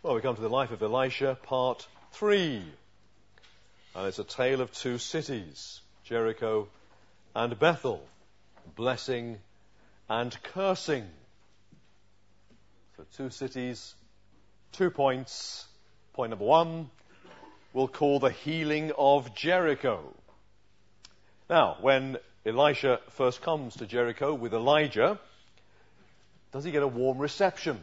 Well, we come to the life of Elisha, part 3. And it's a tale of two cities, Jericho and Bethel, blessing and cursing. So 2 cities, 2 points. Point number 1, we'll call the healing of Jericho. Now, when Elisha first comes to Jericho with Elijah, does he get a warm reception?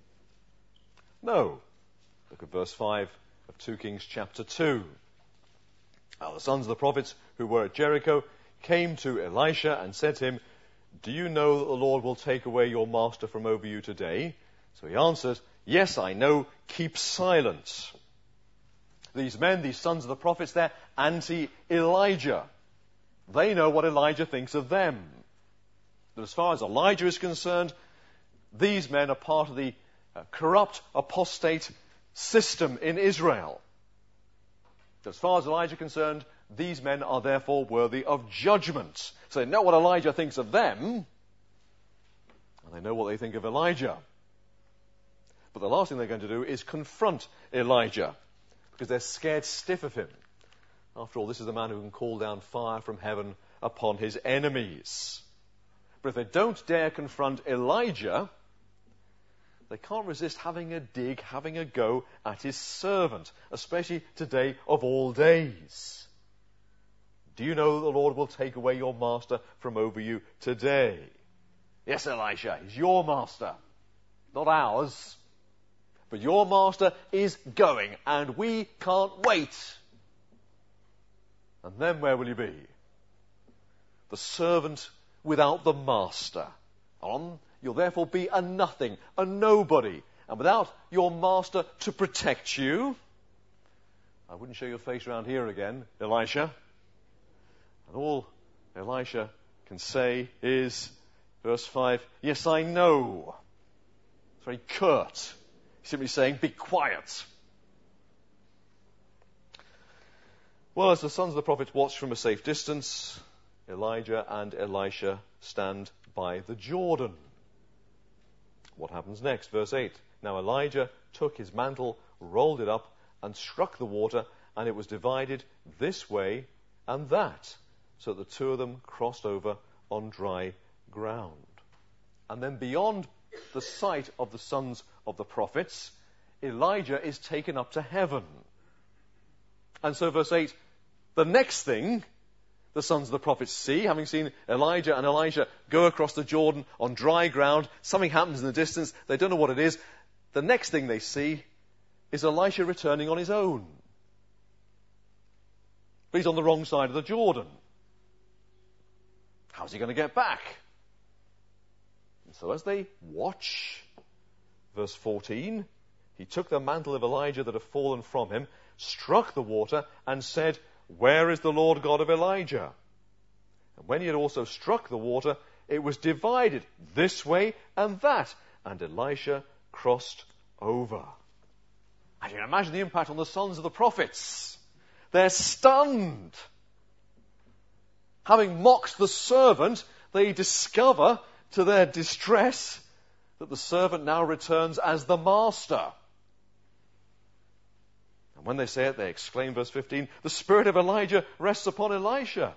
No. Look at verse 5 of 2 Kings chapter 2. Now the sons of the prophets who were at Jericho came to Elisha and said to him, "Do you know that the Lord will take away your master from over you today?" So he answered, "Yes, I know. Keep silent." These men, these sons of the prophets, they're anti-Elijah. They know what Elijah thinks of them. But as far as Elijah is concerned, these men are part of the corrupt, apostate system in Israel. As far as Elijah is concerned, these men are therefore worthy of judgment. So they know what Elijah thinks of them, and they know what they think of Elijah. But the last thing they're going to do is confront Elijah, because they're scared stiff of him. After all, this is the man who can call down fire from heaven upon his enemies. But if they don't dare confront Elijah, they can't resist having a dig, having a go at his servant, especially today of all days. Do you know that the Lord will take away your master from over you today? Yes, Elisha, he's your master, not ours. But your master is going, and we can't wait. And then where will you be? The servant without the master. You'll therefore be a nothing, a nobody. And without your master to protect you, I wouldn't show your face around here again, Elisha. And all Elisha can say is, verse 5, "Yes, I know." It's very curt. He's simply saying, be quiet. Well, as the sons of the prophets watch from a safe distance, Elijah and Elisha stand by the Jordan. What happens next? Verse 8. Now Elijah took his mantle, rolled it up, and struck the water, and it was divided this way and that, so that the two of them crossed over on dry ground. And then beyond the sight of the sons of the prophets, Elijah is taken up to heaven. And so verse 8, the next thing the sons of the prophets see, having seen Elijah and Elisha go across the Jordan on dry ground, something happens in the distance, they don't know what it is. The next thing they see is Elisha returning on his own. But he's on the wrong side of the Jordan. How's he going to get back? And so as they watch, verse 14, he took the mantle of Elijah that had fallen from him, struck the water, and said, "Where is the Lord God of Elijah?" And when he had also struck the water, it was divided this way and that, and Elisha crossed over. And you can imagine the impact on the sons of the prophets. They're stunned. Having mocked the servant, they discover, to their distress, that the servant now returns as the master. And when they say it, they exclaim, verse 15, "The spirit of Elijah rests upon Elisha."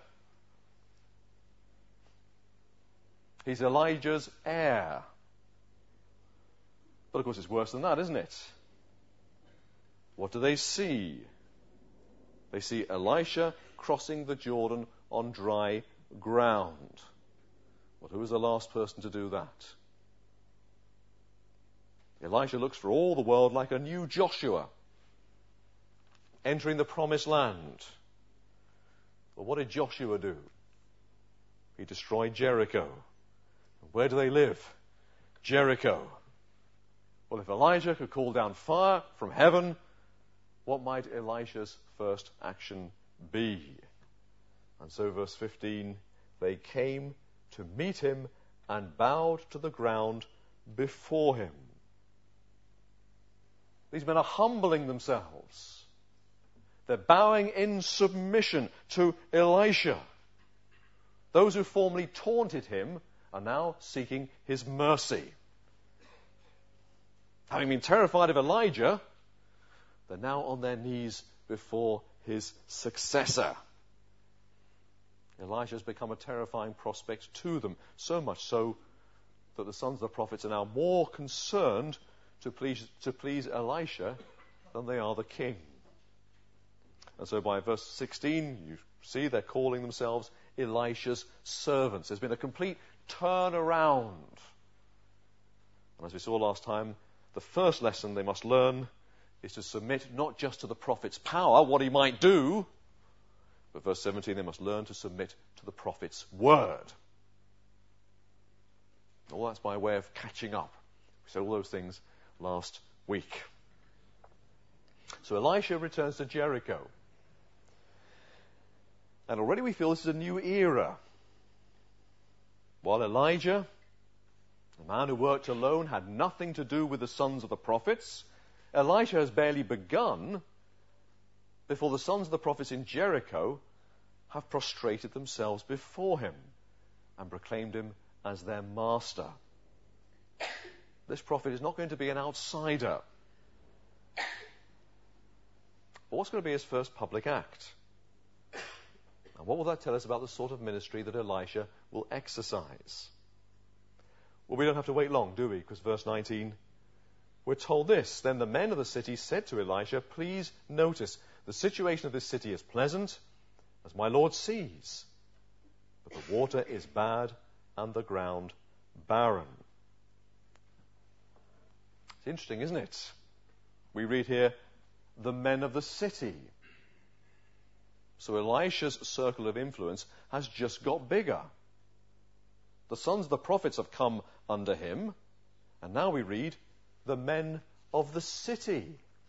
He's Elijah's heir. But of course it's worse than that, isn't it? What do they see? They see Elisha crossing the Jordan on dry ground. Well, who was the last person to do that? Elisha looks for all the world like a new Joshua, entering the promised land. But what did Joshua do? He destroyed Jericho. Where do they live? Jericho. Well, if Elijah could call down fire from heaven, what might Elisha's first action be? And so verse 15, they came to meet him and bowed to the ground before him. These men are humbling themselves. They're bowing in submission to Elisha. Those who formerly taunted him are now seeking his mercy. Having been terrified of Elijah, They're now on their knees before his successor. Elijah has become a terrifying prospect to them, so much so that the sons of the prophets are now more concerned to please Elisha than they are the king. And so by verse 16, you see they're calling themselves Elisha's servants. There's been a complete turnaround. And as we saw last time, the first lesson they must learn is to submit not just to the prophet's power, what he might do, but verse 17, they must learn to submit to the prophet's word. All that's by way of catching up. We said all those things last week. So Elisha returns to Jericho. And already we feel this is a new era. While Elijah, the man who worked alone, had nothing to do with the sons of the prophets, Elisha has barely begun before the sons of the prophets in Jericho have prostrated themselves before him and proclaimed him as their master. This prophet is not going to be an outsider. But what's going to be his first public act? And what will that tell us about the sort of ministry that Elisha will exercise? Well, we don't have to wait long, do we? Because verse 19, we're told this. Then the men of the city said to Elisha, please notice, the situation of this city is pleasant, as my Lord sees. But the water is bad and the ground barren. It's interesting, isn't it? We read here, the men of the city. So Elisha's circle of influence has just got bigger. The sons of the prophets have come under him, and now we read, the men of the city.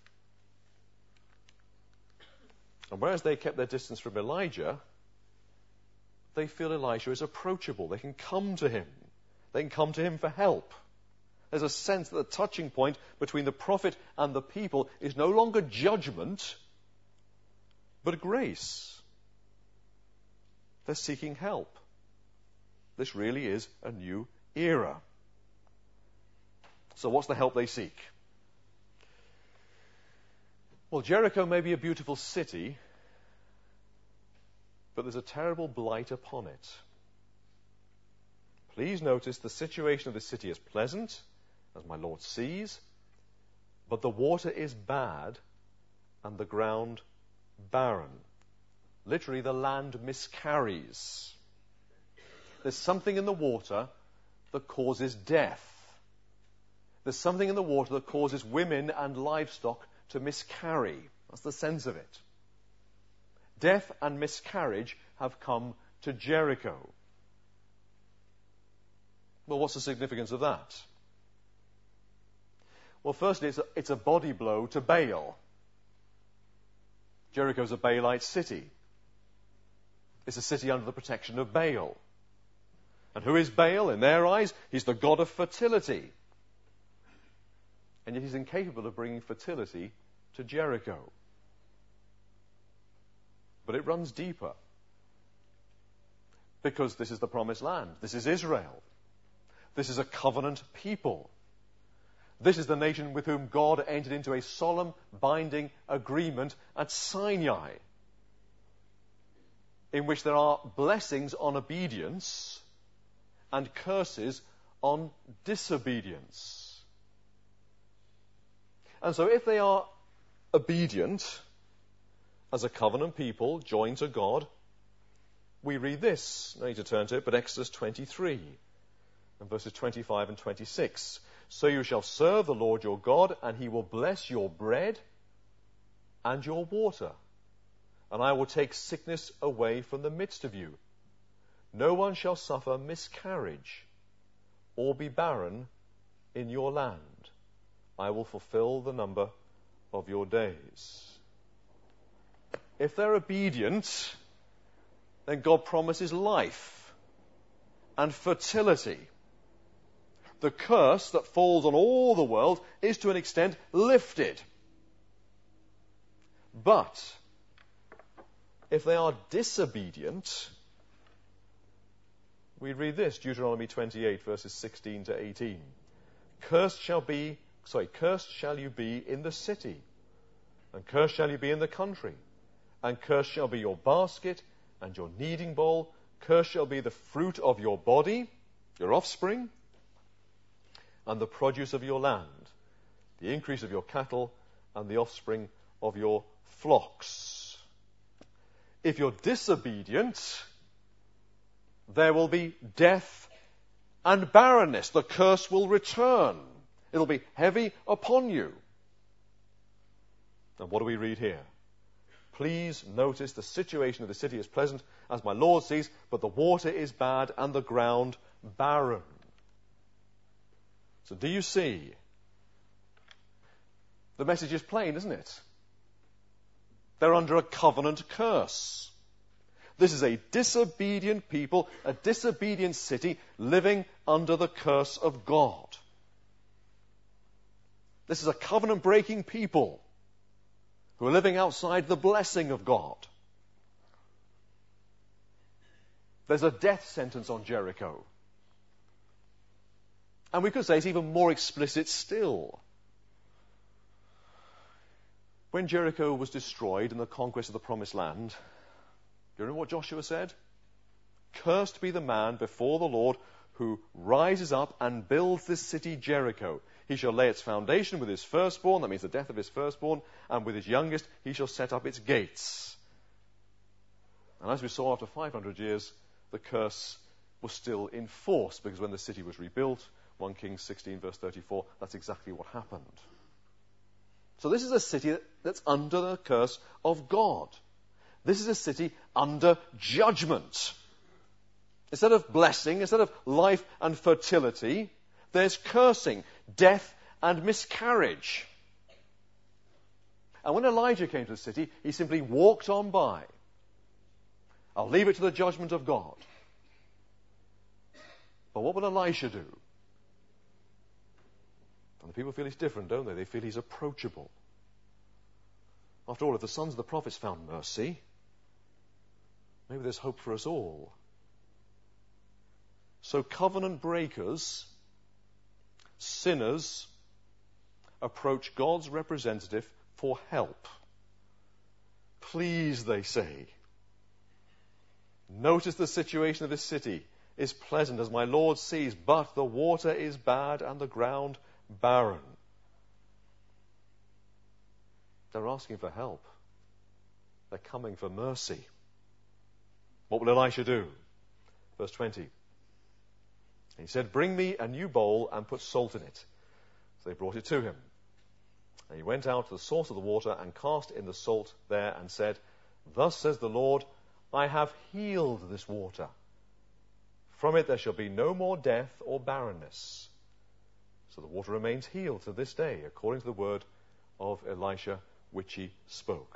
And whereas they kept their distance from Elijah, they feel Elisha is approachable. They can come to him. They can come to him for help. There's a sense that the touching point between the prophet and the people is no longer judgment, but grace. They're seeking help. This really is a new era. So what's the help they seek? Well, Jericho may be a beautiful city, but there's a terrible blight upon it. Please notice the situation of the city is pleasant, as my Lord sees, but the water is bad and the ground barren. Literally, the land miscarries. There's something in the water that causes death. There's something in the water that causes women and livestock to miscarry. That's the sense of it. Death and miscarriage have come to Jericho. Well, what's the significance of that? Well, firstly, it's a body blow to Baal. Jericho's a Baalite city. It's a city under the protection of Baal. And who is Baal? In their eyes, he's the god of fertility. And yet he's incapable of bringing fertility to Jericho. But it runs deeper. Because this is the promised land. This is Israel. This is a covenant people. This is the nation with whom God entered into a solemn, binding agreement at Sinai, in which there are blessings on obedience and curses on disobedience. And so if they are obedient as a covenant people joined to God, we read this. No need to turn to it, but Exodus 23 and verses 25 and 26. So you shall serve the Lord your God, and he will bless your bread and your water. And I will take sickness away from the midst of you. No one shall suffer miscarriage or be barren in your land. I will fulfill the number of your days. If they're obedient, then God promises life and fertility. The curse that falls on all the world is to an extent lifted. But if they are disobedient, we read this, Deuteronomy 28, verses 16 to 18. Cursed shall you be in the city, and cursed shall you be in the country, and cursed shall be your basket and your kneading bowl. Cursed shall be the fruit of your body, your offspring, and the produce of your land, the increase of your cattle, and the offspring of your flocks. If you're disobedient, there will be death and barrenness. The curse will return. It'll be heavy upon you. And what do we read here? Please notice the situation of the city is pleasant, as my Lord sees, but the water is bad and the ground barren. So do you see? The message is plain, isn't it? They're under a covenant curse. This is a disobedient people, a disobedient city, living under the curse of God. This is a covenant-breaking people who are living outside the blessing of God. There's a death sentence on Jericho. And we could say it's even more explicit still. When Jericho was destroyed in the conquest of the Promised Land, do you remember what Joshua said? Cursed be the man before the Lord who rises up and builds this city Jericho. He shall lay its foundation with his firstborn, that means the death of his firstborn, and with his youngest he shall set up its gates. And as we saw, after 500 years, the curse was still in force, because when the city was rebuilt, 1 Kings 16 verse 34, that's exactly what happened. So this is a city that's under the curse of God. This is a city under judgment. Instead of blessing, instead of life and fertility, there's cursing, death and miscarriage. And when Elijah came to the city, he simply walked on by. I'll leave it to the judgment of God. But what will Elisha do? And the people feel he's different, don't they? They feel he's approachable. After all, if the sons of the prophets found mercy, maybe there's hope for us all. So covenant breakers, sinners, approach God's representative for help. Please, they say. Notice the situation of this city is pleasant, as my Lord sees, but the water is bad and the ground barren. They're asking for help. They're coming for mercy. What will Elisha do? Verse 20. He said, bring me a new bowl and put salt in it. So they brought it to him. And he went out to the source of the water and cast in the salt there and said, thus says the Lord, I have healed this water. From it there shall be no more death or barrenness. So the water remains healed to this day, according to the word of Elisha, which he spoke.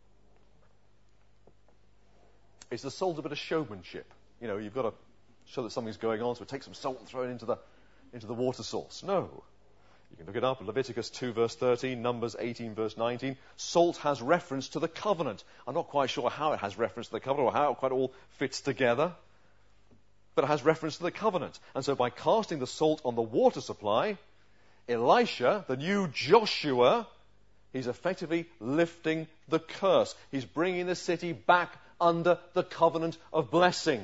It's the salt a bit of showmanship. You know, you've got to show that something's going on, so take some salt and throw it into the water source. No. You can look it up, Leviticus 2 verse 13, Numbers 18 verse 19. Salt has reference to the covenant. I'm not quite sure how it has reference to the covenant or how it quite all fits together, but it has reference to the covenant. And so by casting the salt on the water supply, Elisha, the new Joshua, he's effectively lifting the curse. He's bringing the city back under the covenant of blessing.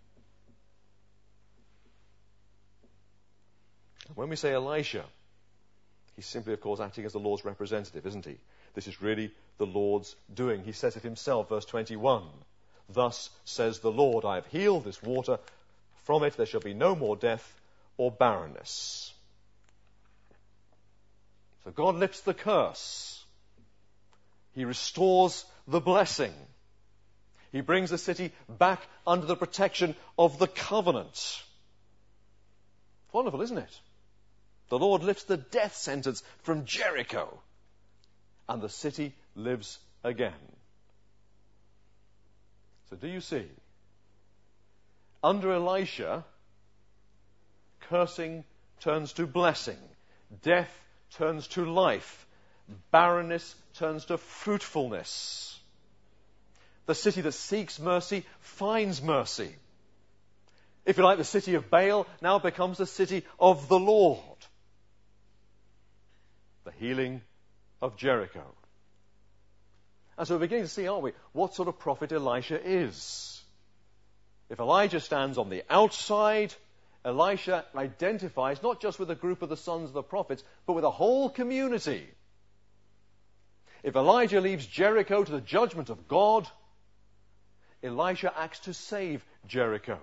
When we say Elisha, he's simply, of course, acting as the Lord's representative, isn't he? This is really the Lord's doing. He says it himself, verse 21. Thus says the Lord, I have healed this water. From it there shall be no more death or barrenness. So God lifts the curse. He restores the blessing. He brings the city back under the protection of the covenant. Wonderful, isn't it? The Lord lifts the death sentence from Jericho, and the city lives again. So do you see? Under Elisha, cursing turns to blessing. Death turns to life. Barrenness turns to fruitfulness. The city that seeks mercy finds mercy. If you like, the city of Baal now becomes the city of the Lord. The healing of Jericho. And so we're beginning to see, aren't we, what sort of prophet Elisha is. If Elijah stands on the outside, Elisha identifies not just with a group of the sons of the prophets, but with a whole community. If Elijah leaves Jericho to the judgment of God, Elisha acts to save Jericho.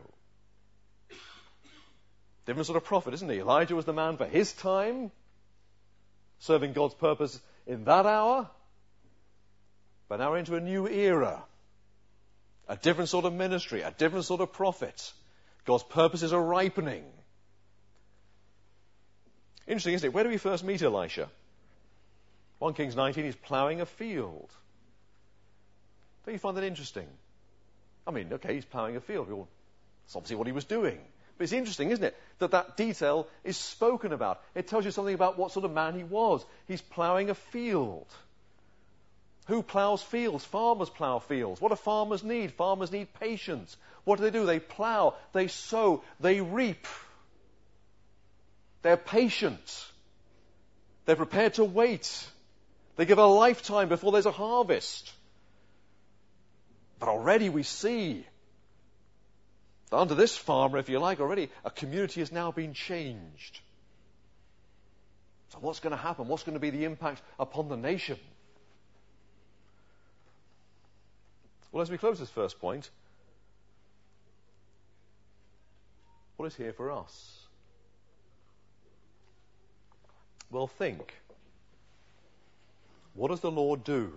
Different sort of prophet, isn't he? Elijah was the man for his time, serving God's purpose in that hour. But now we're into a new era. A different sort of ministry, a different sort of prophet. God's purposes are ripening. Interesting, isn't it? Where do we first meet Elisha? 1 Kings 19, he's ploughing a field. Don't you find that interesting? I mean, okay, he's ploughing a field. That's obviously what he was doing. But it's interesting, isn't it, that detail is spoken about. It tells you something about what sort of man he was. He's ploughing a field. Who ploughs fields? Farmers plough fields. What do farmers need? Farmers need patience. What do? They plough, they sow, they reap. They're patient. They're prepared to wait. They give a lifetime before there's a harvest. But already we see that under this farmer, if you like, already a community has now been changed. So what's going to happen? What's going to be the impact upon the nation? Well, as we close this first point, what is here for us? Well, think. What does the Lord do?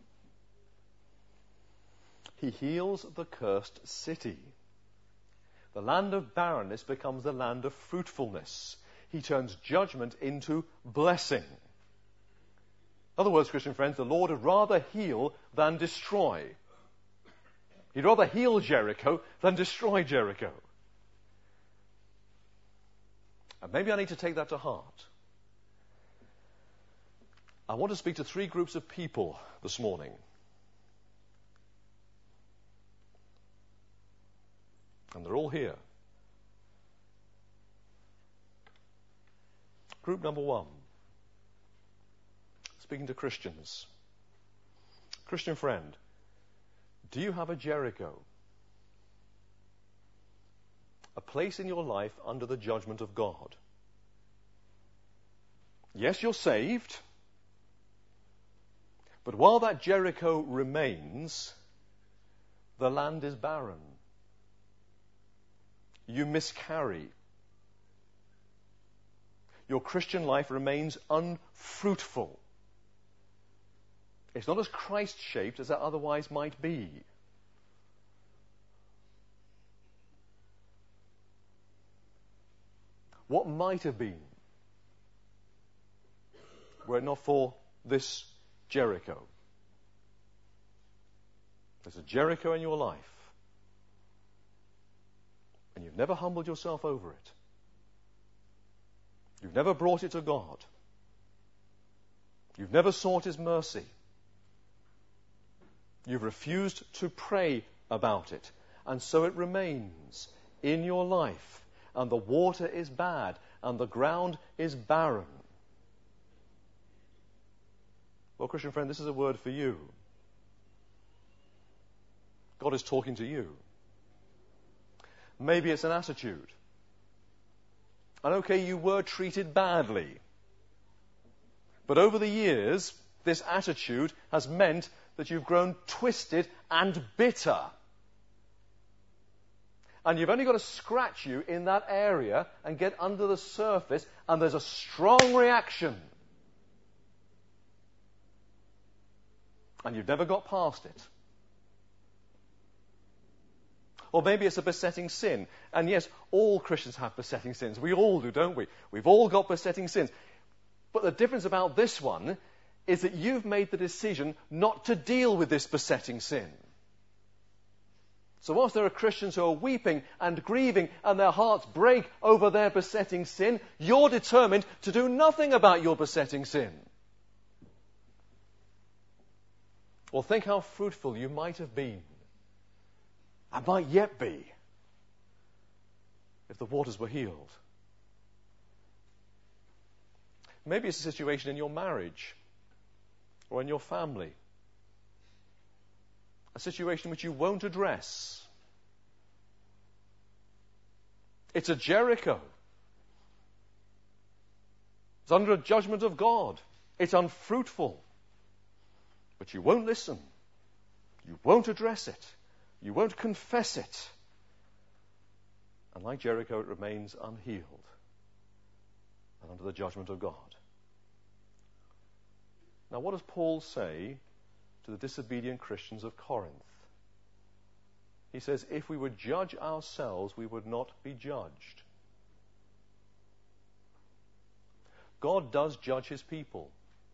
He heals the cursed city. The land of barrenness becomes the land of fruitfulness. He turns judgment into blessing. In other words, Christian friends, the Lord would rather heal than destroy. He'd rather heal Jericho than destroy Jericho. And maybe I need to take that to heart. I want to speak to 3 groups of people this morning. And they're all here. Group number 1. Speaking to Christians. Christian friend, do you have a Jericho? A place in your life under the judgment of God? Yes, you're saved. But while that Jericho remains, the land is barren. You miscarry. Your Christian life remains unfruitful. It's not as Christ-shaped as it otherwise might be. What might have been were it not for this Jericho? There's a Jericho in your life, and you've never humbled yourself over it. You've never brought it to God. You've never sought His mercy. You've refused to pray about it, and so it remains in your life, and the water is bad, and the ground is barren. Well, Christian friend, this is a word for you. God is talking to you. Maybe it's an attitude. And okay, you were treated badly. But over the years, this attitude has meant that you've grown twisted and bitter. And you've only got to scratch you in that area and get under the surface, and there's a strong reaction. And you've never got past it. Or maybe it's a besetting sin. And yes, all Christians have besetting sins. We all do, don't we? We've all got besetting sins. But the difference about this one is that you've made the decision not to deal with this besetting sin. So whilst there are Christians who are weeping and grieving and their hearts break over their besetting sin, you're determined to do nothing about your besetting sin. Well, think how fruitful you might have been, and might yet be, if the waters were healed. Maybe it's a situation in your marriage or in your family. a situation which you won't address. It's a Jericho. It's under a judgment of God. It's unfruitful. But you won't listen. You won't address it. You won't confess it. And like Jericho, it remains unhealed and under the judgment of God. Now, what does Paul say to the disobedient Christians of Corinth? He says, if we would judge ourselves, we would not be judged. God does judge his people.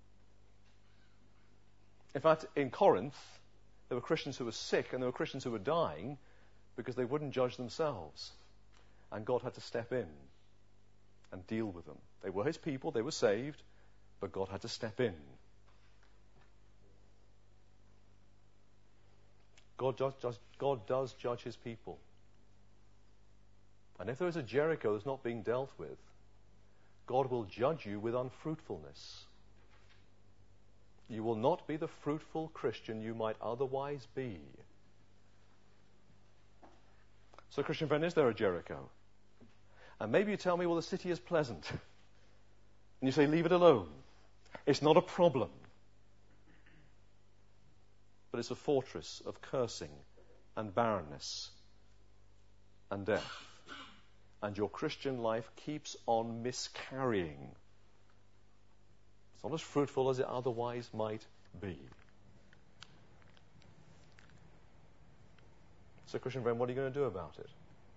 In fact, in Corinth, there were Christians who were sick and there were Christians who were dying because they wouldn't judge themselves. And God had to step in and deal with them. They were his people, they were saved, but God had to step in. God does judge his people. And if there is a Jericho that's not being dealt with, God will judge you with unfruitfulness. You will not be the fruitful Christian you might otherwise be. So, Christian friend, is there a Jericho? And maybe you tell me, well, the city is pleasant. And you say, leave it alone. It's not a problem. But it's a fortress of cursing and barrenness and death. And your Christian life keeps on miscarrying. It's not as fruitful as it otherwise might be. So, Christian friend, what are you going to do about it?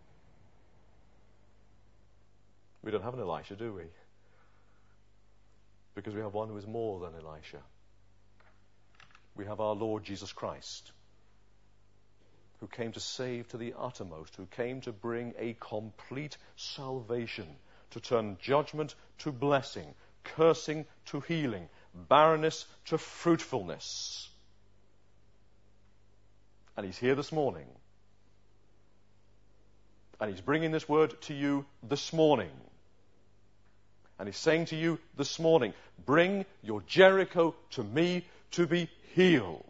We don't have an Elisha, do we? Because we have one who is more than Elisha. We have our Lord Jesus Christ, who came to save to the uttermost, who came to bring a complete salvation, to turn judgment to blessing, cursing to healing, barrenness to fruitfulness. And he's here this morning. And he's bringing this word to you this morning. And he's saying to you this morning, bring your Jericho to me to be healed.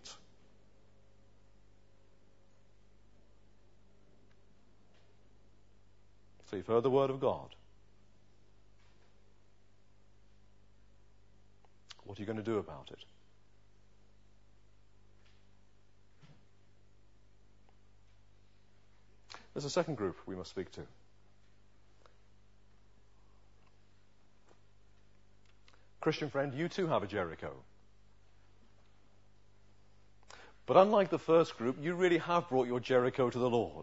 So you've heard the word of God. What are you going to do about it? There's a second group we must speak to. Christian friend, you too have a Jericho. But unlike the first group, you really have brought your Jericho to the Lord.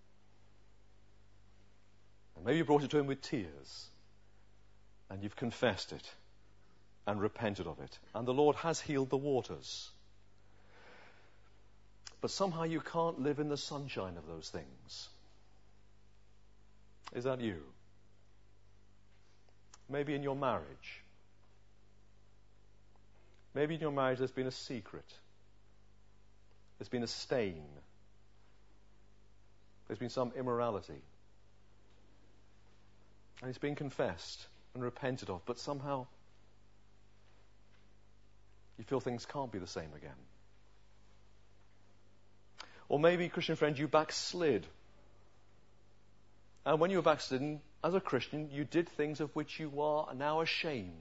And maybe you brought it to him with tears. And you've confessed it and repented of it. And the Lord has healed the waters. But somehow you can't live in the sunshine of those things. Is that you? Maybe in your marriage. Maybe in your marriage there's been a secret. There's been a stain. There's been some immorality. And it's been confessed and repented of, but somehow you feel things can't be the same again. Or maybe, Christian friend, you backslid. And when you were backslidden, as a Christian, you did things of which you are now ashamed.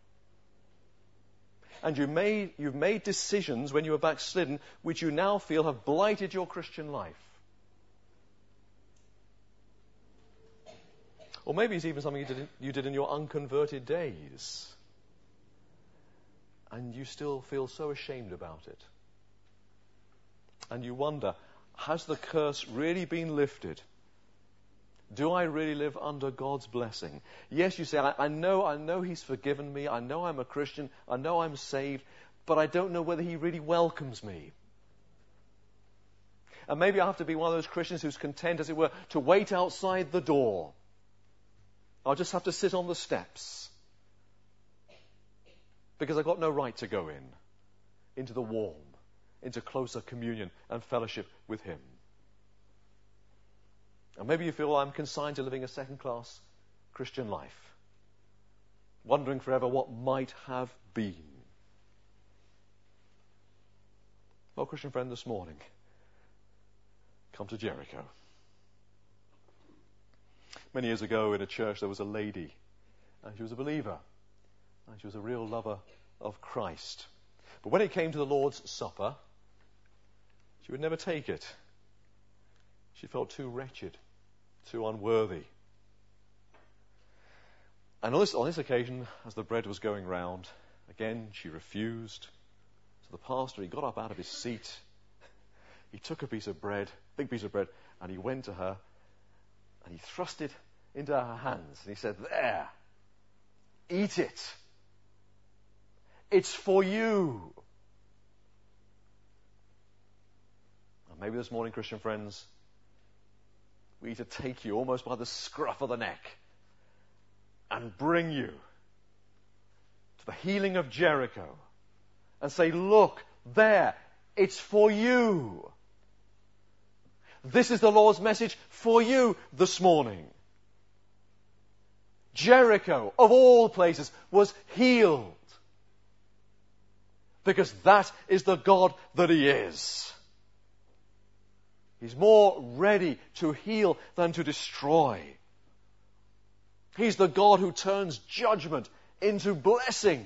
And you've made decisions when you were backslidden which you now feel have blighted your Christian life. Or maybe it's even something you did in your unconverted days. And you still feel so ashamed about it. And you wonder, has the curse really been lifted? Do I really live under God's blessing? Yes, you say, I know he's forgiven me. I know I'm a Christian. I know I'm saved. But I don't know whether he really welcomes me. And maybe I have to be one of those Christians who's content, as it were, to wait outside the door. I'll just have to sit on the steps. Because I've got no right to go into the warm, into closer communion and fellowship with him. And maybe you feel I'm consigned to living a second-class Christian life, wondering forever what might have been. Well, Christian friend, this morning, come to Jericho. Many years ago in a church there was a lady, and she was a believer, and she was a real lover of Christ. But when it came to the Lord's Supper, she would never take it. She felt too wretched, too unworthy. And on this occasion, as the bread was going round, again she refused. So the pastor, he got up out of his seat, he took a piece of bread, big piece of bread, and he went to her, and he thrust it into her hands, and he said, "There, eat it. It's for you." And maybe this morning, Christian friends, we need to take you almost by the scruff of the neck and bring you to the healing of Jericho and say, "Look, there, it's for you." This is the Lord's message for you this morning. Jericho, of all places, was healed because that is the God that He is. He's more ready to heal than to destroy. He's the God who turns judgment into blessing.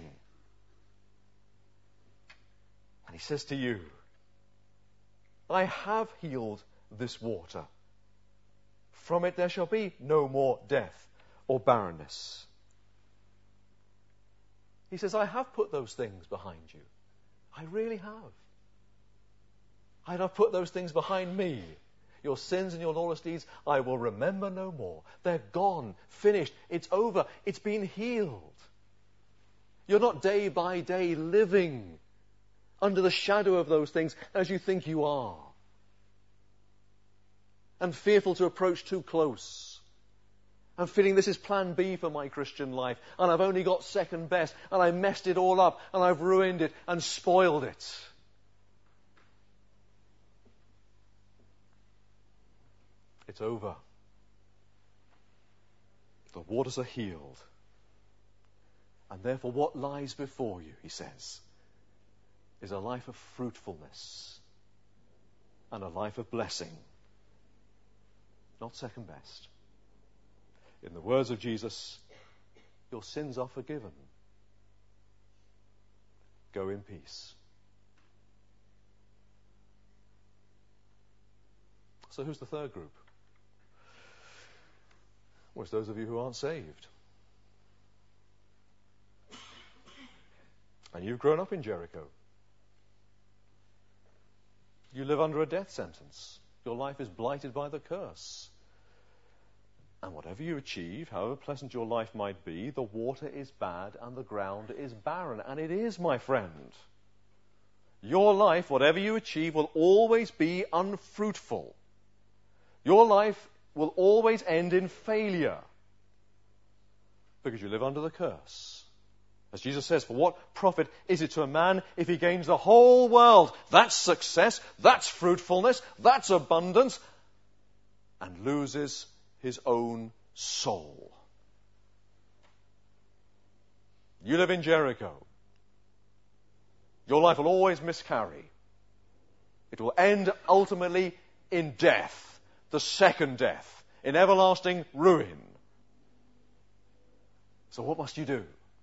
And He says to you, "I have healed this water. From it there shall be no more death or barrenness." He says, "I have put those things behind you. I really have. I have put those things behind me. Your sins and your lawless deeds I will remember no more. They're gone, finished, it's over, it's been healed." You're not day by day living under the shadow of those things as you think you are, and fearful to approach too close, and feeling this is plan B for my Christian life, and I've only got second best, and I messed it all up, and I've ruined it and spoiled it. It's over. The waters are healed. And therefore what lies before you, He says, is a life of fruitfulness and a life of blessing. Not second best. In the words of Jesus, your sins are forgiven. Go in peace. So who's the third group? Well, it's those of you who aren't saved. And you've grown up in Jericho. You live under a death sentence. Your life is blighted by the curse. And whatever you achieve, however pleasant your life might be, the water is bad and the ground is barren. And it is, my friend. Your life, whatever you achieve, will always be unfruitful. Your life will always end in failure because you live under the curse. As Jesus says, "For what profit is it to a man if he gains the whole world?" That's success, that's fruitfulness, that's abundance, and loses his own soul. You live in Jericho. Your life will always miscarry. It will end ultimately in death. The second death, in everlasting ruin. So what must you do?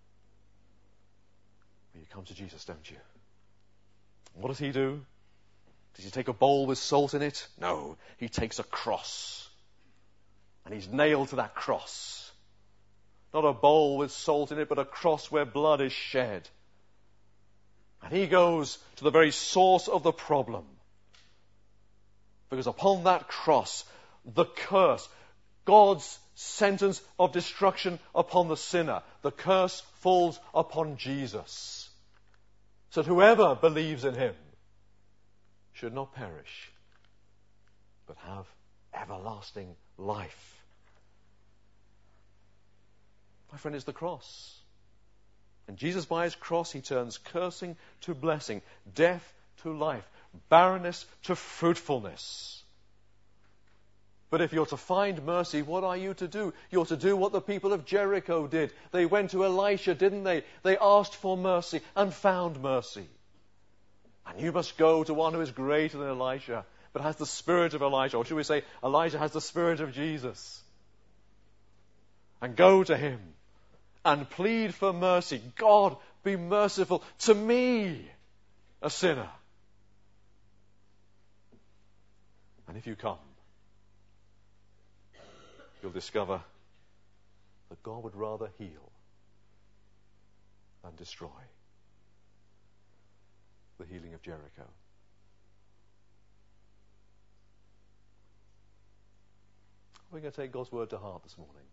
Well, you come to Jesus, don't you? What does He do? Does He take a bowl with salt in it? No, He takes a cross. And He's nailed to that cross. Not a bowl with salt in it, but a cross where blood is shed. And He goes to the very source of the problem. Because upon that cross, the curse, God's sentence of destruction upon the sinner, the curse falls upon Jesus. So that whoever believes in Him should not perish, but have everlasting life. My friend, it's the cross. And Jesus, by His cross, He turns cursing to blessing, death to life, barrenness to fruitfulness. But if you're to find mercy, what are you to do? You're to do what the people of Jericho did. They went to Elisha, didn't they? They asked for mercy and found mercy. And you must go to one who is greater than Elisha, but has the spirit of Elijah. Or should we say, Elijah has the spirit of Jesus. And go to him and plead for mercy. God, be merciful to me, a sinner. And if you come, you'll discover that God would rather heal than destroy. The healing of Jericho. We're going to take God's word to heart this morning.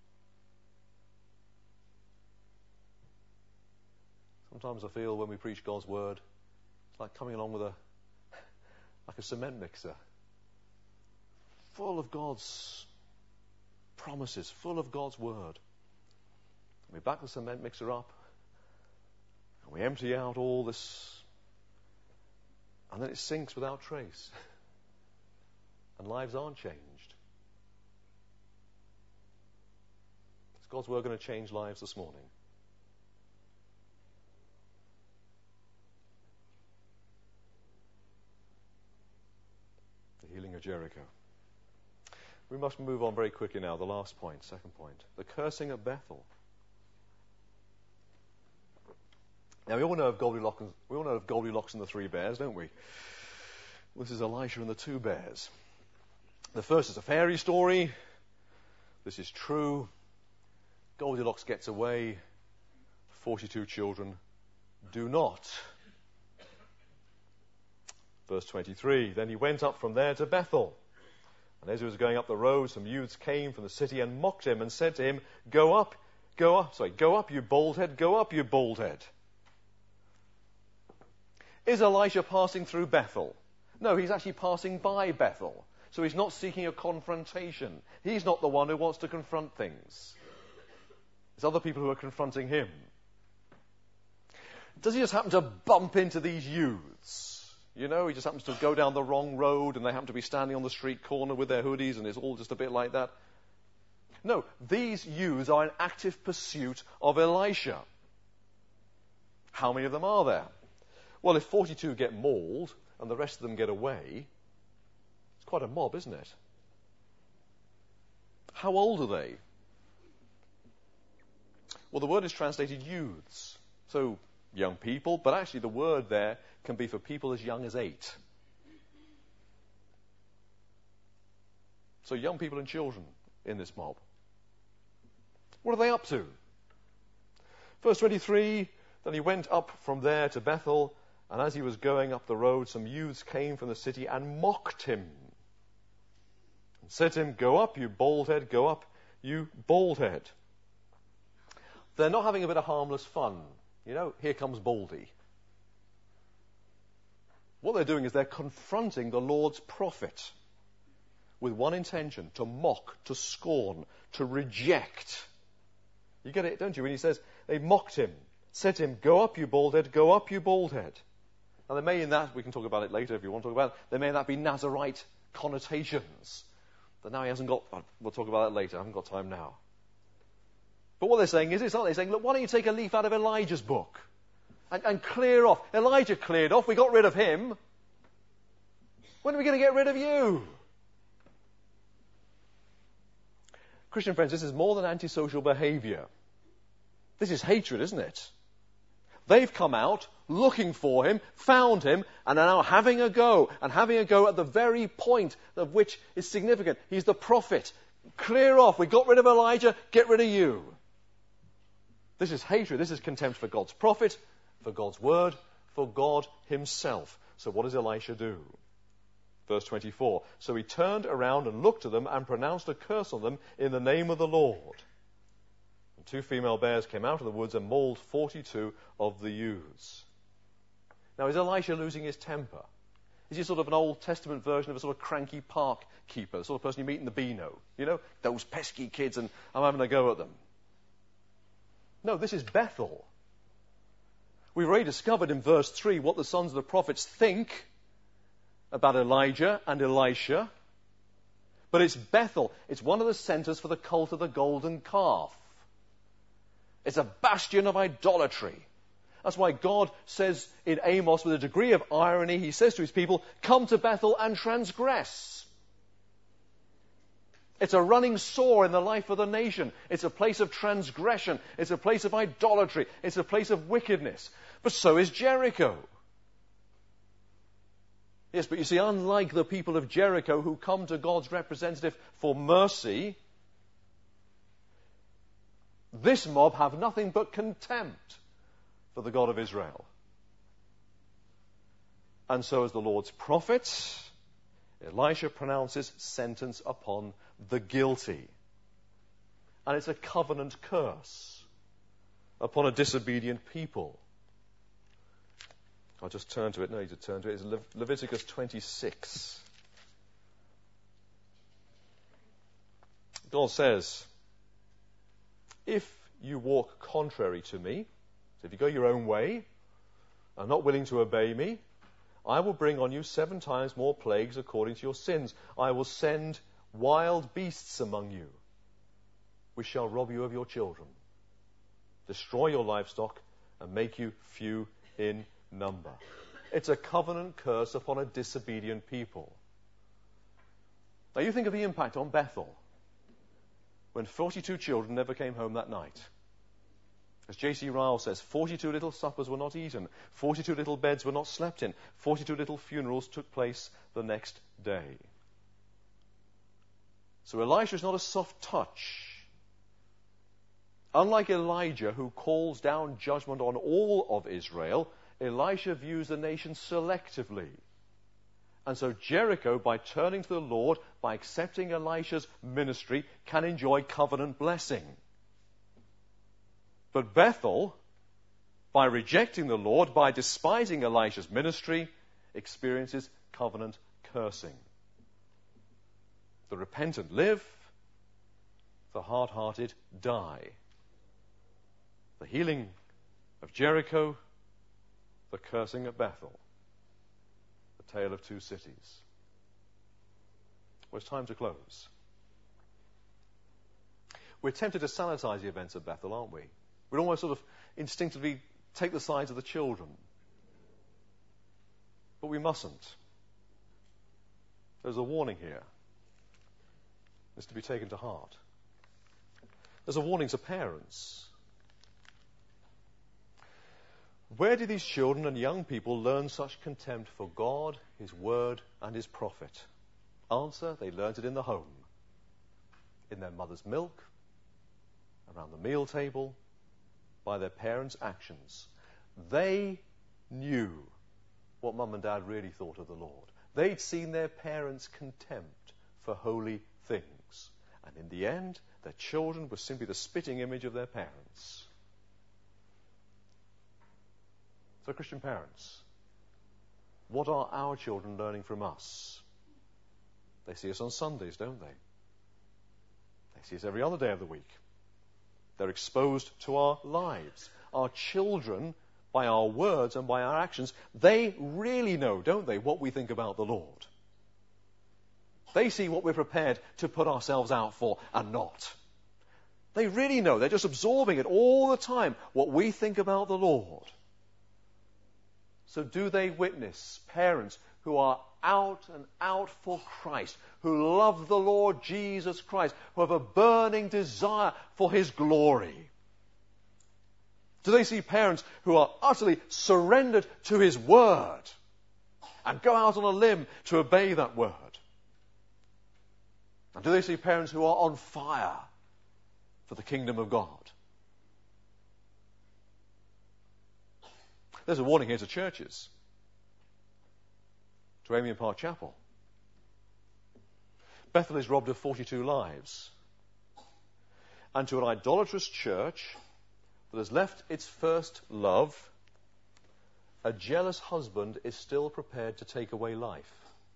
Sometimes I feel when we preach God's word, it's like coming along with like a cement mixer, full of God's promises, full of God's word. And we back the cement mixer up, and we empty out all this, and then it sinks without trace. And lives aren't changed. Is God's word going to change lives this morning? The healing of Jericho. We must move on very quickly now. The last point, second point. The cursing of Bethel. Now, we all know of Goldilocks and the three bears, don't we? This is Elisha and the two bears. The first is a fairy story. This is true. Goldilocks gets away. 42 children do not. Verse 23, then he went up from there to Bethel. And as he was going up the road, some youths came from the city and mocked him and said to him, go up, you bald head, go up, you bald head. Is Elisha passing through Bethel? No, he's actually passing by Bethel. So he's not seeking a confrontation. He's not the one who wants to confront things. It's other people who are confronting him. Does he just happen to bump into these youths? You know, he just happens to go down the wrong road and they happen to be standing on the street corner with their hoodies and it's all just a bit like that. No, these youths are in active pursuit of Elisha. How many of them are there? Well, if 42 get mauled and the rest of them get away, it's quite a mob, isn't it? How old are they? Well, the word is translated youths. So, young people, but actually the word there can be for people as young as 8. So young people and children in this mob. What are they up to? Verse 23, then he went up from there to Bethel, and as he was going up the road, some youths came from the city and mocked him. And said to him, go up, you bald head, go up, you bald head. They're not having a bit of harmless fun. You know, here comes Baldy. What they're doing is they're confronting the Lord's prophet with one intention, to mock, to scorn, to reject. You get it, don't you? When he says, they mocked him, said to him, go up, you bald head, go up, you bald head. Now there may in that, we can talk about it later if you want to talk about it, there may in that be Nazarite connotations. But now he hasn't got, we'll talk about that later, I haven't got time now. But what they're saying is, aren't they saying, look, why don't you take a leaf out of Elijah's book and clear off? Elijah cleared off, we got rid of him. When are we going to get rid of you? Christian friends, this is more than antisocial behavior. This is hatred, isn't it? They've come out looking for him, found him, and are now having a go. And having a go at the very point of which is significant. He's the prophet. Clear off. We got rid of Elijah. Get rid of you. This is hatred. This is contempt for God's prophet, for God's word, for God himself. So what does Elisha do? Verse 24. So he turned around and looked at them and pronounced a curse on them in the name of the Lord. And 2 female bears came out of the woods and mauled 42 of the youths. Now, is Elisha losing his temper? Is he sort of an Old Testament version of a sort of cranky park keeper, the sort of person you meet in the Beano? You know, those pesky kids, and I'm having a go at them. No, this is Bethel. We've already discovered in verse 3 what the sons of the prophets think about Elijah and Elisha. But it's Bethel. It's one of the centers for the cult of the golden calf. It's a bastion of idolatry. That's why God says in Amos, with a degree of irony, he says to his people, come to Bethel and transgress. It's a running sore in the life of the nation. It's a place of transgression. It's a place of idolatry. It's a place of wickedness. But so is Jericho. Yes, but you see, unlike the people of Jericho who come to God's representative for mercy, this mob have nothing but contempt for the God of Israel. And so as the Lord's prophet, Elisha pronounces sentence upon the guilty. And it's a covenant curse upon a disobedient people. I'll just turn to it. No need to turn to it. It's Leviticus 26. God says, if you walk contrary to me, so if you go your own way, and not willing to obey me, I will bring on you 7 times more plagues according to your sins. I will send wild beasts among you, which shall rob you of your children, destroy your livestock, and make you few in number. It's a covenant curse upon a disobedient people. Now you think of the impact on Bethel when 42 children never came home that night. As J.C. Ryle says, 42 little suppers were not eaten, 42 little beds were not slept in, 42 little funerals took place the next day. So Elisha is not a soft touch. Unlike Elijah, who calls down judgment on all of Israel, Elisha views the nation selectively. And so Jericho, by turning to the Lord, by accepting Elisha's ministry, can enjoy covenant blessing. But Bethel, by rejecting the Lord, by despising Elisha's ministry, experiences covenant cursing. The repentant live, the hard-hearted die. The healing of Jericho, the cursing of Bethel. The tale of 2 cities. Well, it's time to close. We're tempted to sanitize the events of Bethel, aren't we? We'd almost sort of instinctively take the sides of the children. But we mustn't. There's a warning here. It's to be taken to heart. There's a warning to parents. Where did these children and young people learn such contempt for God, His Word, and His prophet? Answer, they learned it in the home. In their mother's milk, around the meal table, by their parents' actions. They knew what Mum and Dad really thought of the Lord. They'd seen their parents' contempt for holy things. And in the end, their children were simply the spitting image of their parents. So, Christian parents, what are our children learning from us? They see us on Sundays, don't they? They see us every other day of the week. They're exposed to our lives. Our children, by our words and by our actions, they really know, don't they, what we think about the Lord. They see what we're prepared to put ourselves out for and not. They really know. They're just absorbing it all the time, what we think about the Lord. So do they witness parents who are out and out for Christ, who love the Lord Jesus Christ, who have a burning desire for His glory? Do they see parents who are utterly surrendered to His Word and go out on a limb to obey that Word? And do they see parents who are on fire for the kingdom of God? There's a warning here to churches, to Amiens Park Chapel. Bethel is robbed of 42 lives. And to an idolatrous church that has left its first love, a jealous husband is still prepared to take away life.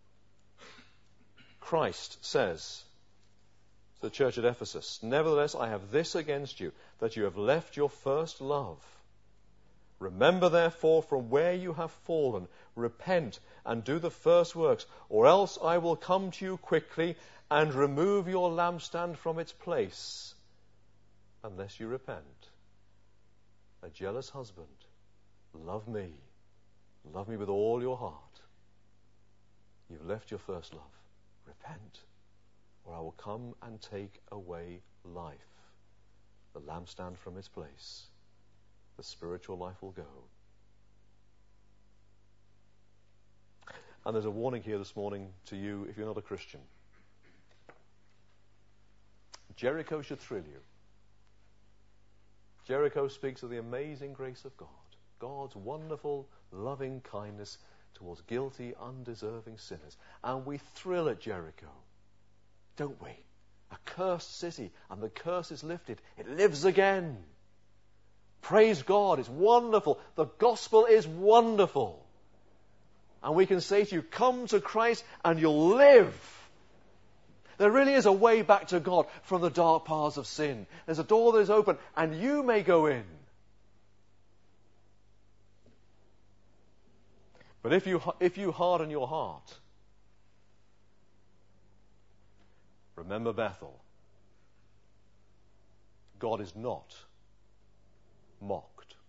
Christ says to the church at Ephesus, "Nevertheless, I have this against you, that you have left your first love. Remember, therefore, from where you have fallen, repent and do the first works, or else I will come to you quickly and remove your lampstand from its place, unless you repent." A jealous husband love me. Love me with all your heart. You've left your first love. Repent, or I will come and take away life. The lampstand from its place. The spiritual life will go. And there's a warning here this morning to you if you're not a Christian. Jericho should thrill you. Jericho speaks of the amazing grace of God. God's wonderful, loving kindness towards guilty, undeserving sinners. And we thrill at Jericho, don't we? A cursed city, and the curse is lifted. It lives again. Praise God, it's wonderful. The gospel is wonderful. And we can say to you, come to Christ and you'll live. There really is a way back to God from the dark paths of sin. There's a door that is open and you may go in. But if you harden your heart, remember Bethel. God is not mocked.